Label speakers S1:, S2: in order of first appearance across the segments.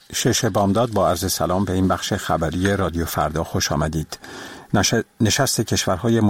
S1: 6 بامداد با عرض سلام به این بخش خبری رادیو فردا خوش آمدید. نشست کشورهای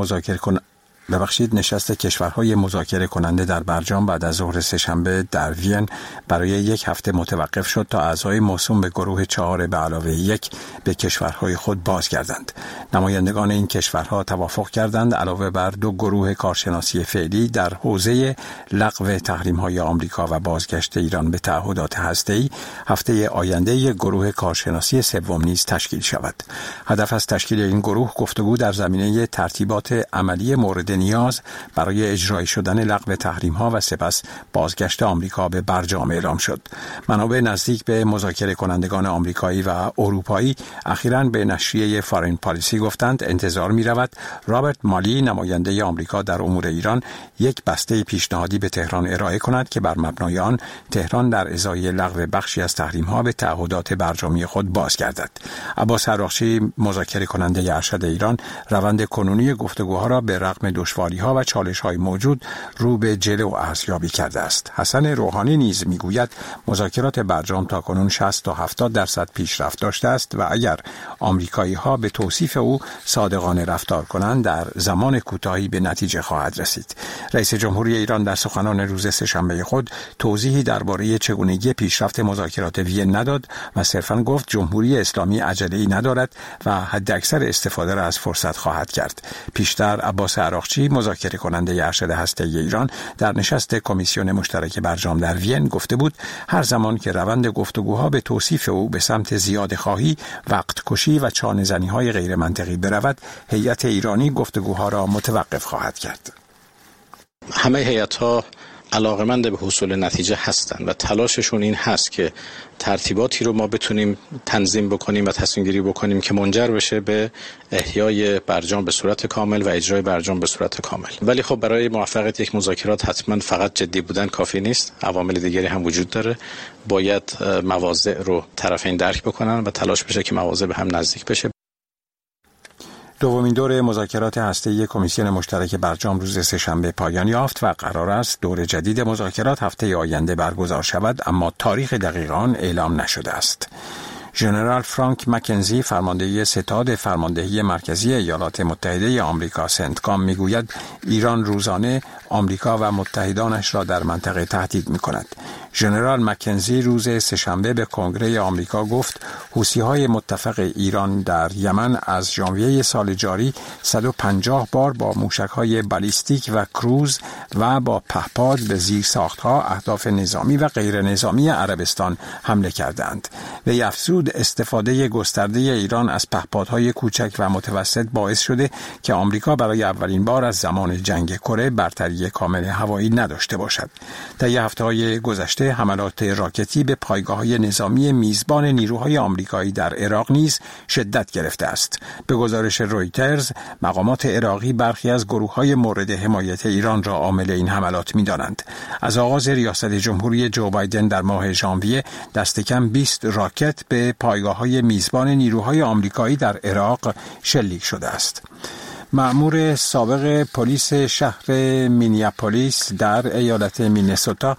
S1: مذاکره کننده در برجام بعد از ظهر سه‌شنبه در وین برای یک هفته متوقف شد تا اعضای موسوم به گروه 4 به علاوه 1 به کشورهای خود بازگردند. نمایندگان این کشورها توافق کردند علاوه بر 2 گروه کارشناسی فعلی در حوزه لغو تحریم‌های آمریکا و بازگشت ایران به تعهدات هسته‌ای، هفته آینده یک گروه کارشناسی سوم نیز تشکیل شود. هدف از تشکیل این گروه گفتگو در زمینه ترتیبات عملی مورد نیاز برای اجرایی شدن لغو تحریم‌ها و سپس بازگشت آمریکا به برجام اعلام شد. منابع نزدیک به مذاکره کنندگان آمریکایی و اروپایی اخیراً به نشریه فارین پالیسی گفتند انتظار می‌رود رابرت مالی، نماینده آمریکا در امور ایران، یک بسته پیشنهادی به تهران ارائه کند که بر مبنای آن تهران در ازای لغو بخشی از تحریم‌ها به تعهدات برجامی خود بازگردد. عباس عراقچی، مذاکره کننده ارشد ایران، روند کنونی گفتگوها را به رغم دشواری‌ها و چالش‌های موجود رو به جلو ارزیابی کرده است. حسن روحانی نیز می‌گوید مذاکرات برجام تاکنون 60 تا 70% پیشرفت داشته است و اگر آمریکایی‌ها به توصیف او صادقانه رفتار کنند در زمان کوتاهی به نتیجه خواهد رسید. رئیس جمهوری ایران در سخنان روز سه‌شنبه خود توضیحی درباره چگونگی پیشرفت مذاکرات وین نداد و صرفاً گفت جمهوری اسلامی عجله‌ای ندارد و حداکثر استفاده را از فرصت خواهد کرد. پیشتر عباس عراقچی، مذاکره کننده ارشد هسته‌ای ایران، در نشست کمیسیون مشترک برجام در وین گفته بود هر زمان که روند گفتگوها به توصیف او به سمت زیاده‌خواهی، وقت کشی و چانه‌زنی‌های غیر منطقی برود، هیئت ایرانی گفتگوها را متوقف خواهد کرد.
S2: همه هیئت‌ها علاقه‌مند به حصول نتیجه هستند و تلاششون این هست که ترتیباتی رو ما بتونیم تنظیم بکنیم و تصمیم گیری بکنیم که منجر بشه به احیای برجام به صورت کامل و اجرای برجام به صورت کامل. ولی خب برای موفقیت یک مذاکرات حتما فقط جدی بودن کافی نیست، عوامل دیگری هم وجود داره. باید مواضع رو طرفین درک بکنن و تلاش بشه که مواضع به هم نزدیک بشه.
S1: دومین دور مذاکرات هسته‌ای کمیسیون مشترک برجام روز سه‌شنبه پایان یافت و قرار است دور جدید مذاکرات هفته آینده برگزار شود، اما تاریخ دقیق آن اعلام نشده است. ژنرال فرانک مکنزی، فرمانده ستاد فرماندهی مرکزی ایالات متحده آمریکا سنتکام، میگوید ایران روزانه آمریکا و متحدانش را در منطقه تهدید می‌کند. ژنرال مکنزی روز سه‌شنبه به کنگره آمریکا گفت حوثی‌های متفق ایران در یمن از ژانویه سال جاری 150 بار با موشک‌های بالیستیک و کروز و با پهپاد به زیرساخت‌ها، اهداف نظامی و غیر نظامی عربستان حمله کردند. وی افزود استفاده گسترده ایران از پهپادهای کوچک و متوسط باعث شده که آمریکا برای اولین بار از زمان جنگ کره برتری کامل هوایی نداشته باشد. طی هفته‌های گذشته حملات راکتی به پایگاه‌های نظامی میزبان نیروهای آمریکایی در عراق نیز شدت گرفته است. به گزارش رویترز، مقامات عراقی برخی از گروه‌های مورد حمایت ایران را عامل این حملات می‌دانند. از آغاز ریاست جمهوری جو بایدن در ماه ژانویه دست کم 20 راکت به پایگاه‌های میزبان نیروهای آمریکایی در عراق شلیک شده است. مأمور سابق پلیس شهر مینیاپولیس در ایالت مینسوتا،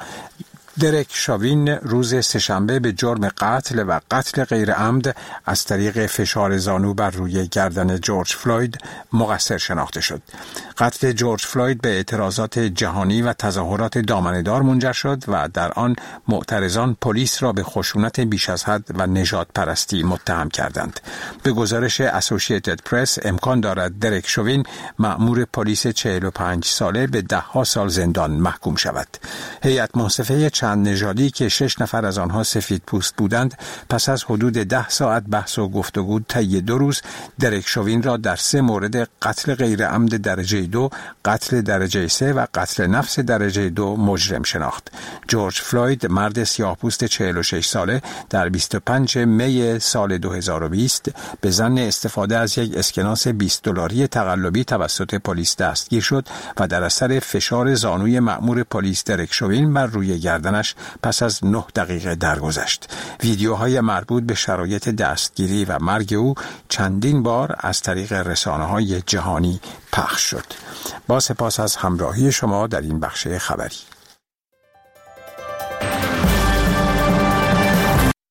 S1: درک شاوین، روز سه‌شنبه به جرم قتل و قتل غیر عمد از طریق فشار زانو بر روی گردن جورج فلوید مقصر شناخته شد. قتل جورج فلوید به اعتراضات جهانی و تظاهرات دامنه‌دار منجر شد و در آن معترضان پلیس را به خشونت بیش از حد و نژاد پرستی متهم کردند. به گزارش اسوسییتد پرس امکان دارد درک شاوین، مأمور پلیس 45 ساله، به 10 سال زندان محکوم شود. هیئت منصفه چند نژادی که 6 نفر از آنها سفید پوست بودند، پس از حدود 10 ساعت بحث و گفتگو طی 2 روز درک شاوین را در 3 مورد قتل غیر عمد درجه 2، قتل درجه 3 و قتل نفس درجه 2 مجرم شناخت. جورج فلوید، مرد سیاه‌پوست 46 ساله، در 25 می سال 2020 به ظن استفاده از یک اسکناس $20 تقلبی توسط پلیس دستگیر شد و در اثر فشار زانوی مأمور پلیس درک شاوین بر روی گردنش پس از 9 دقیقه درگذشت. ویدیوهای مربوط به شرایط دستگیری و مرگ او چندین بار از طریق رسانه‌های جهانی پخش شد. با سپاس از همراهی شما در این بخش خبری.